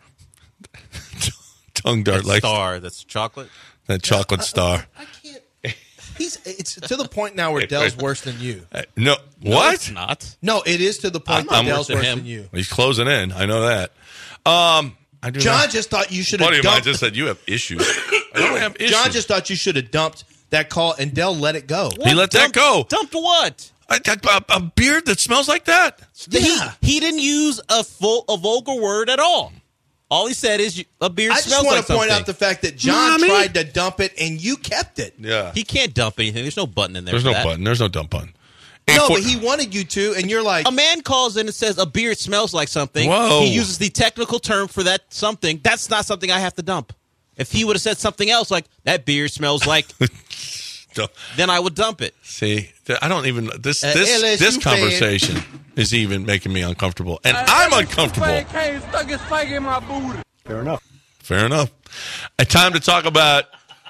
S4: tongue dart,
S7: That
S4: like
S7: star. That's chocolate.
S4: that chocolate star.
S6: He's it's to the point now where Dell's worse than you.
S4: Uh, no,
S7: No,
S4: what?
S7: it's not.
S6: No, it is to the point
S4: I'm,
S6: that
S4: I'm
S6: Dell's
S4: worse
S6: worse
S4: than
S6: than,
S4: him.
S6: you.
S4: He's closing in. I know that. Um, I do
S6: John
S4: not.
S6: just thought you should
S4: Buddy
S6: have
S4: of mine
S6: dumped.
S4: just said you have issues. I don't have issues.
S6: John just thought you should have dumped that call, and Dell let it go.
S4: He let that go.
S7: Dumped what?
S4: I got a, a beard that smells like that.
S6: Yeah.
S7: He, he didn't use a full a vulgar word at all. All he said is a beard
S6: I just
S7: smells
S6: want
S7: like
S6: to point
S7: something.
S6: out the fact that John
S7: Mommy?
S6: tried to dump it, and you kept it.
S4: Yeah.
S7: He can't dump anything. There's no button in there.
S4: There's
S7: for
S4: no
S7: that.
S4: button. There's no dump button.
S6: No,
S4: for-
S6: but he wanted you to, and you're like,
S7: A man calls in and says a beard smells like something.
S4: Whoa.
S7: He uses the technical term for that something. That's not something I have to dump. If he would have said something else like that beard smells like, then I would dump it.
S4: See, th- I don't even this
S6: Uh,
S4: this
S6: L S U
S4: this
S6: fan.
S4: conversation is even making me uncomfortable, and I'm uncomfortable.
S10: Fair enough.
S4: Fair enough. A time to talk about.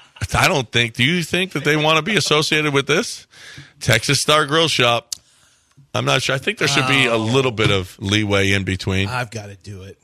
S4: I don't think. Do you think that they want to be associated with this Texas Star Grill Shop? I'm not sure. I think there should be a little bit of leeway in between.
S6: I've got to do it.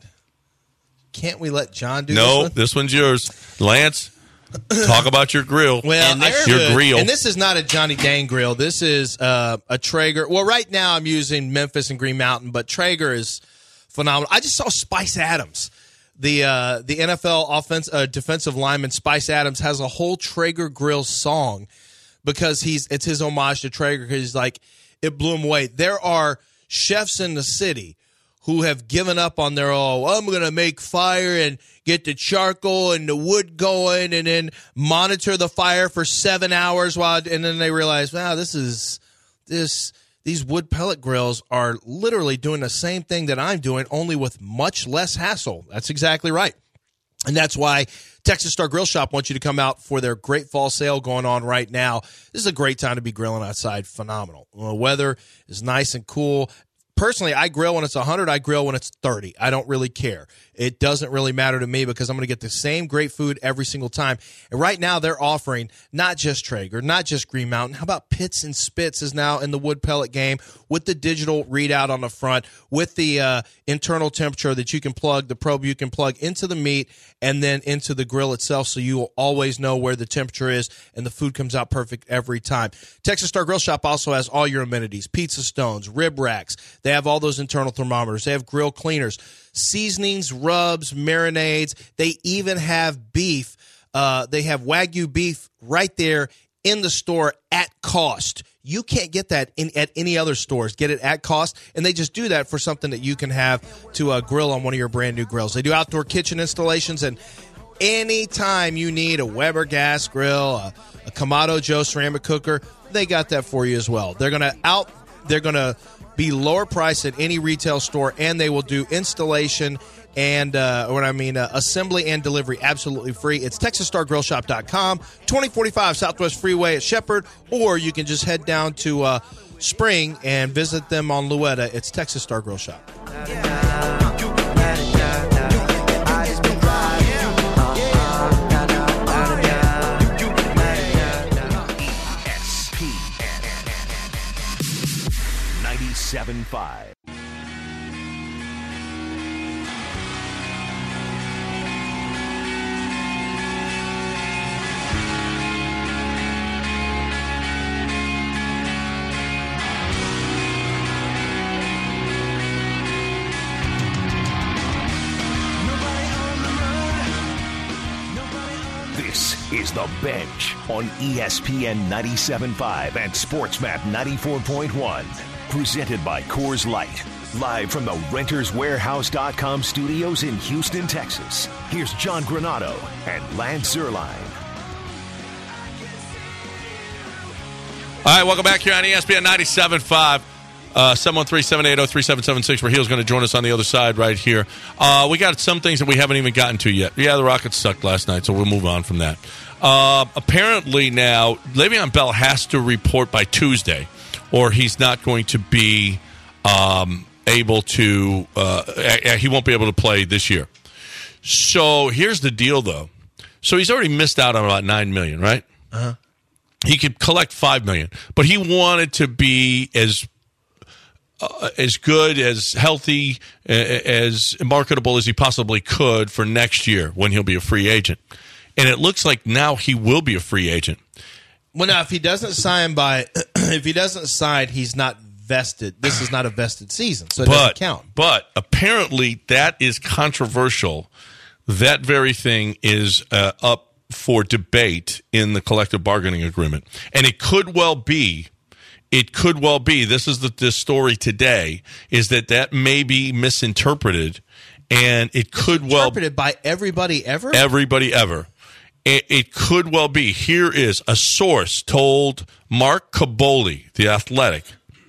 S6: Can't we let John do
S4: No,
S6: this one?
S4: this one's yours, Lance. Talk about your grill.
S6: Well,
S7: And
S6: I
S7: they're
S4: your
S6: should.
S4: grill.
S6: And this is not a Johnny Dang grill. This is uh, a Traeger. Well, right now I'm using Memphis and Green Mountain, but Traeger is phenomenal. I just saw Spice Adams. The uh, the N F L offense uh, defensive lineman Spice Adams has a whole Traeger grill song because he's it's his homage to Traeger because he's like, it blew him away. There are chefs in the city who have given up on their, oh, I'm going to make fire and get the charcoal and the wood going and then monitor the fire for seven hours while, and then they realize, wow, this is, this, these wood pellet grills are literally doing the same thing that I'm doing, only with much less hassle. That's exactly right. And that's why Texas Star Grill Shop wants you to come out for their great fall sale going on right now. This is a great time to be grilling outside. Phenomenal. The weather is nice and cool. Personally, I grill when it's one hundred. I grill when it's thirty. I don't really care. It doesn't really matter to me because I'm going to get the same great food every single time. And right now they're offering not just Traeger, not just Green Mountain. How about Pitts and Spitz is now in the wood pellet game with the digital readout on the front, with the uh, internal temperature that you can plug, the probe you can plug into the meat and then into the grill itself so you will always know where the temperature is and the food comes out perfect every time. Texas Star Grill Shop also has all your amenities, pizza stones, rib racks. They have all those internal thermometers. They have grill cleaners, seasonings, rubs, marinades. They even have beef. Uh, they have Wagyu beef right there in the store at cost. You can't get that in at any other stores. Get it at cost, and they just do that for something that you can have to uh, grill on one of your brand new grills. They do outdoor kitchen installations, and anytime you need a Weber gas grill, a, a Kamado Joe ceramic cooker, they got that for you as well. They're gonna out. They're gonna be lower price at any retail store, and they will do installation and uh, what I mean uh, assembly and delivery absolutely free. It's texas star grill shop dot com, twenty forty-five Southwest Freeway at Shepherd, or you can just head down to uh, Spring and visit them on Louetta. It's Texas Star Grill Shop.
S3: ninety-seven point five. This is The Bench on E S P N ninety-seven point five and SportsMap ninety-four point one. Presented by Coors Light. Live from the Renters Warehouse dot com studios in Houston, Texas. Here's John Granado and Lance Zierlein.
S4: All right, welcome back here on E S P N ninety-seven point five. Uh, seven one three, seven eight zero, three seven seven six. Rahil's going to join us on the other side right here. Uh, we got some things that we haven't even gotten to yet. Yeah, the Rockets sucked last night, so we'll move on from that. Uh, apparently now, Le'Veon Bell has to report by Tuesday, or he's not going to be um, able to, uh, he won't be able to play this year. So here's the deal, though. So he's already missed out on about nine million dollars, right?
S6: Uh-huh.
S4: He could collect five million dollars, but he wanted to be as Uh, as good, as healthy, uh, as marketable as he possibly could for next year when he'll be a free agent. And it looks like now he will be a free agent.
S6: Well, now if he doesn't sign by, if he doesn't sign, he's not vested. This is not a vested season, so it
S4: but,
S6: doesn't count.
S4: But apparently that is controversial. That very thing is uh, up for debate in the collective bargaining agreement. And it could well be, it could well be, this is the, the story today, is that that may be misinterpreted, and it could well...
S6: Interpreted by everybody ever?
S4: Everybody ever. It, it could well be. Here is a source told Mark Caboli, The Athletic,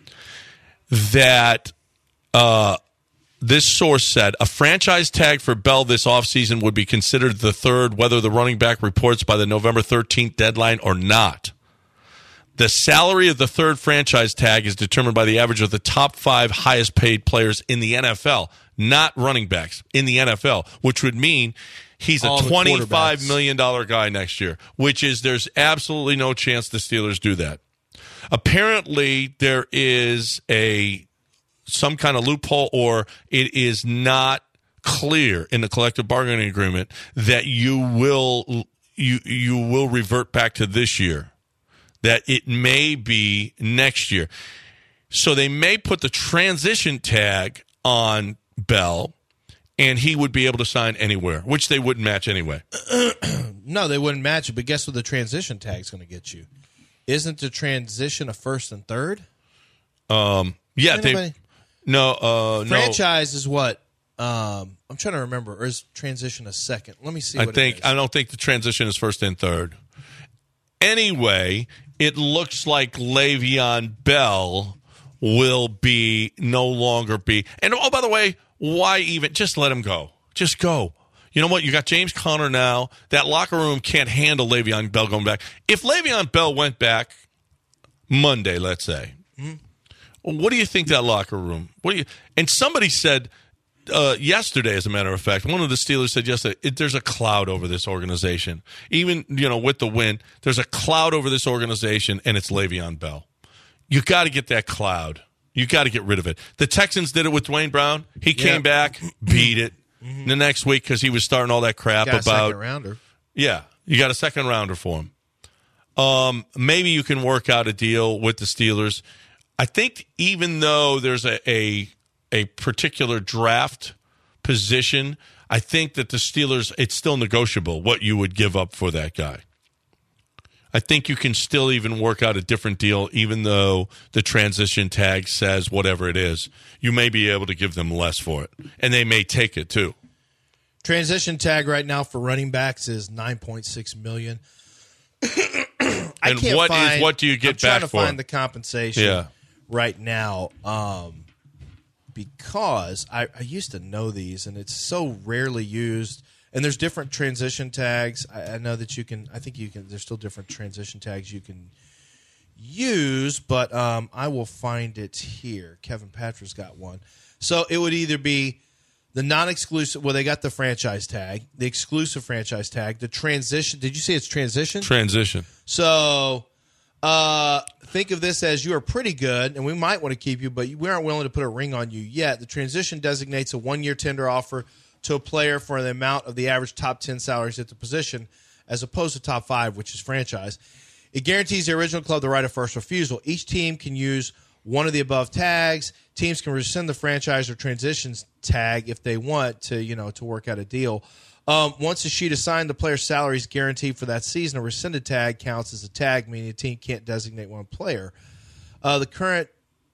S4: that uh, this source said a franchise tag for Bell this offseason would be considered the third, whether the running back reports by the November thirteenth deadline or not. The salary of the third franchise tag is determined by the average of the top five highest paid players in the N F L, not running backs, in the N F L, which would mean he's a twenty-five million dollars guy next year, which is there's absolutely no chance the Steelers do that. Apparently, there is a some kind of loophole, or it is not clear in the collective bargaining agreement that you will you you will revert back to this year. That it may be next year. So they may put the transition tag on Bell, and he would be able to sign anywhere, which they wouldn't match anyway.
S6: No, they wouldn't match it, but guess what the transition tag's going to get you? Isn't the transition a first and third?
S4: Um, yeah,
S6: Anybody?
S4: they no uh,
S6: franchise no. is what um, I'm trying to remember, or is transition a second? Let me see.
S4: I
S6: what
S4: think
S6: it is.
S4: I don't think the transition is first and third. Anyway, it looks like Le'Veon Bell will be no longer be. And oh, by the way, why even just let him go? Just go. You know what? You got James Conner now. That locker room can't handle Le'Veon Bell going back. If Le'Veon Bell went back Monday, let's say, mm-hmm. what do you think that locker room? What do you? And somebody said uh, yesterday, as a matter of fact, one of the Steelers said yesterday, it, there's a cloud over this organization. Even you know with the win, there's a cloud over this organization, and it's Le'Veon Bell. You got to get that cloud. You got to get rid of it. The Texans did it with Dwayne Brown. He came
S6: yeah.
S4: back, beat it. Mm-hmm. The next week because he was starting all that crap
S6: got a
S4: about
S6: second rounder.
S4: Yeah, you got a second rounder for him. Um, maybe you can work out a deal with the Steelers. I think even though there's a a, a particular draft position, I think that the Steelers, it's still negotiable what you would give up for that guy. I think you can still even work out a different deal, even though the transition tag says whatever it is. You may be able to give them less for it, and they may take it too.
S6: Transition tag right now for running backs is nine point six million dollars. I
S4: and
S6: can't
S4: what
S6: find,
S4: is what do you get
S6: I'm
S4: back
S6: trying to
S4: for?
S6: find the compensation
S4: yeah.
S6: right now um, because I, I used to know these, and it's so rarely used. And there's different transition tags. I, I know that you can. I think you can. There's still different transition tags you can use, but um, I will find it here. Kevin Patrick's got one. So it would either be the non-exclusive. Well, they got the franchise tag, the exclusive franchise tag, the transition. Did you say it's transition?
S4: Transition.
S6: So uh, think of this as you are pretty good, and we might want to keep you, but we aren't willing to put a ring on you yet. The transition designates a one-year tender offer to a player for the amount of the average top ten salaries at the position, as opposed to top five, which is franchise. It guarantees the original club the right of first refusal. Each team can use one of the above tags. Teams can rescind the franchise or transitions tag if they want to, you know, to work out a deal. Um, once a sheet is signed, the player's salary is guaranteed for that season. A rescinded tag counts as a tag, meaning a team can't designate one player. Uh, the current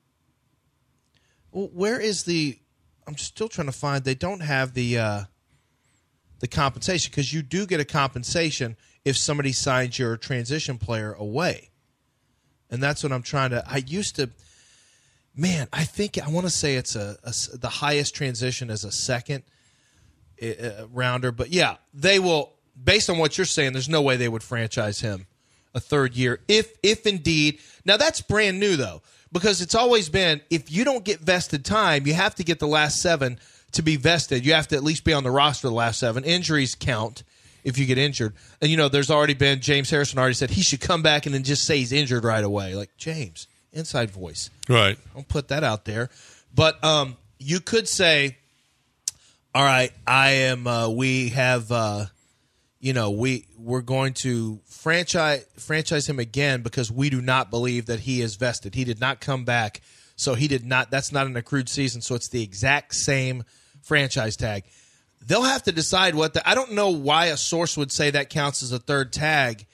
S6: well, where is the? I'm still trying to find. They don't have the uh, the compensation, because you do get a compensation if somebody signs your transition player away, and that's what I'm trying to. I used to, man. I think I want to say it's a, a the highest transition is a second uh, rounder, but yeah, they will. Based on what you're saying, there's no way they would franchise him a third year if if indeed. Now that's brand new though. Because it's always been, if you don't get vested time, you have to get the last seven to be vested. You have to at least be on the roster the last seven. Injuries count if you get injured. And, you know, there's already been, James Harrison already said he should come back and then just say he's injured right away. Like, James, inside voice.
S4: Right.
S6: Don't put that out there. But um, you could say, all right, I am, uh, we have, uh, you know, we we're going to franchise franchise him again because we do not believe that he is vested. He did not come back, so he did not. That's not an accrued season, so it's the exact same franchise tag. They'll have to decide what the. I don't know why a source would say that counts as a third tag,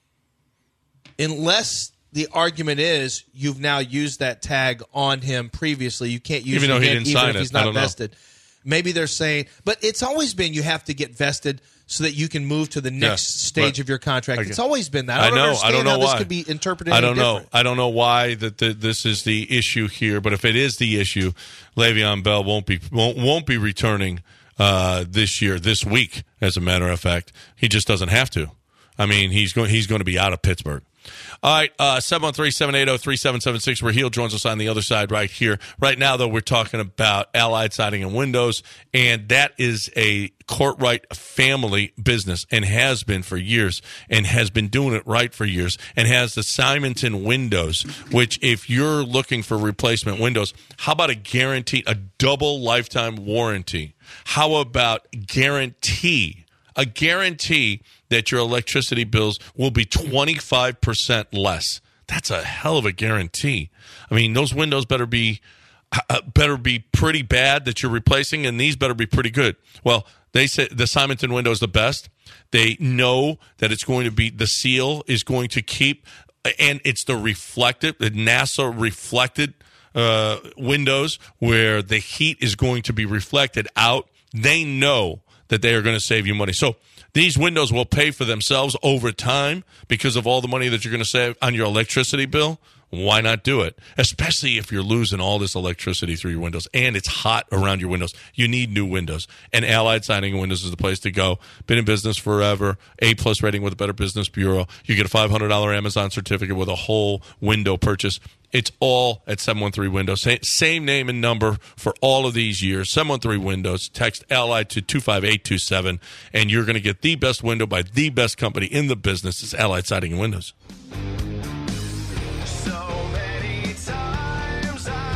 S6: unless the argument is you've now used that tag on him previously. You can't use
S4: even
S6: it
S4: though
S6: again,
S4: he didn't
S6: even
S4: sign
S6: if
S4: it.
S6: he's
S4: I
S6: not
S4: don't know.
S6: vested. Maybe they're saying, but it's always been you have to get vested so that you can move to the next
S4: Yeah,
S6: stage
S4: but-
S6: of your contract.
S4: Okay.
S6: It's always been that.
S4: I
S6: I don't
S4: know.
S6: understand
S4: I don't know
S6: how
S4: why.
S6: this could be interpreted.
S4: I
S6: any
S4: don't know.
S6: different.
S4: I don't know why that the, this is the issue here. But if it is the issue, Le'Veon Bell won't be won't won't be returning uh, this year, this week. As a matter of fact, he just doesn't have to. I mean, he's going he's going to be out of Pittsburgh. All right, uh, seven one three, seven eight zero, three seven seven six. Raheel joins us on the other side right here. Right now, though, we're talking about Allied Siding and Windows, and that is a Courtright family business and has been for years and has been doing it right for years and has the Simonton windows, which if you're looking for replacement windows, how about a guarantee, a double lifetime warranty? How about guarantee, a guarantee that your electricity bills will be twenty-five percent less. That's a hell of a guarantee. I mean, those windows better be uh, better be pretty bad that you're replacing, and these better be pretty good. Well, they say the Simonton window is the best. They know that it's going to be, the seal is going to keep, and it's the reflective, the NASA reflected uh, windows where the heat is going to be reflected out. They know that they are going to save you money. So these windows will pay for themselves over time because of all the money that you're going to save on your electricity bill. Why not do it? Especially if you're losing all this electricity through your windows and it's hot around your windows. You need new windows. And Allied Siding and Windows is the place to go. Been in business forever. A-plus rating with the Better Business Bureau. You get a five hundred dollars Amazon certificate with a whole window purchase. It's all at seven one three Windows. Same name and number for all of these years. seven one three Windows. Text Allied to two five eight two seven, and you're going to get the best window by the best company in the business. It's Allied Siding and Windows.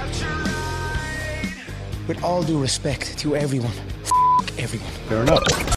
S1: With all due respect to everyone, f- everyone. Fair enough.